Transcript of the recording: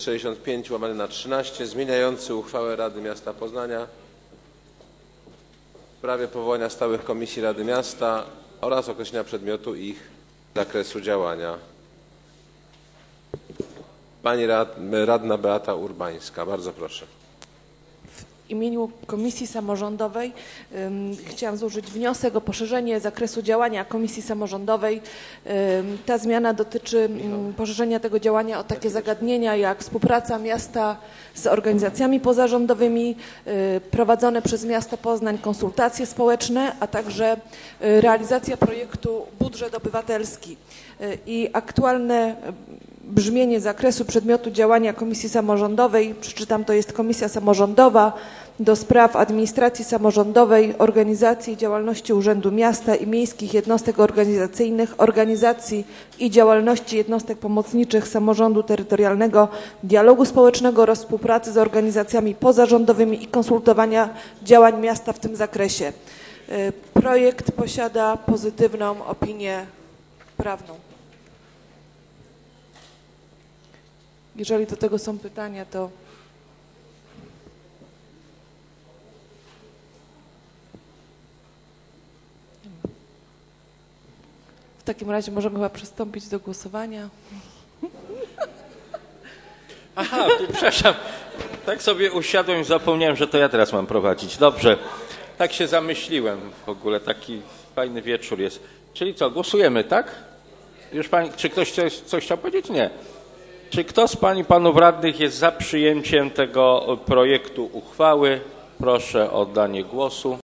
65/13 zmieniający uchwałę Rady Miasta Poznania w sprawie powołania stałych komisji Rady Miasta oraz określenia przedmiotu ich zakresu działania. Pani radna Beata Urbańska, bardzo proszę. W imieniu Komisji Samorządowej chciałam złożyć wniosek o poszerzenie zakresu działania Komisji Samorządowej. Ta zmiana dotyczy poszerzenia tego działania o takie zagadnienia jak współpraca miasta z organizacjami pozarządowymi, prowadzone przez miasto Poznań konsultacje społeczne, a także realizacja projektu Budżet Obywatelski. I aktualne brzmienie zakresu przedmiotu działania Komisji Samorządowej, przeczytam, to jest Komisja Samorządowa do spraw administracji samorządowej, organizacji i działalności Urzędu Miasta i miejskich jednostek organizacyjnych, organizacji i działalności jednostek pomocniczych samorządu terytorialnego, dialogu społecznego oraz współpracy z organizacjami pozarządowymi i konsultowania działań miasta w tym zakresie. Projekt posiada pozytywną opinię prawną. Jeżeli do tego są pytania, to w takim razie możemy chyba przystąpić do głosowania. Aha, przepraszam, tak sobie usiadłem i zapomniałem, że to ja teraz mam prowadzić. Dobrze, tak się zamyśliłem w ogóle, taki fajny wieczór jest. Czyli co, głosujemy, tak? Już pani, czy ktoś coś chciał powiedzieć? Nie. Czy kto z pań i panów radnych jest za przyjęciem tego projektu uchwały? Proszę o oddanie głosu.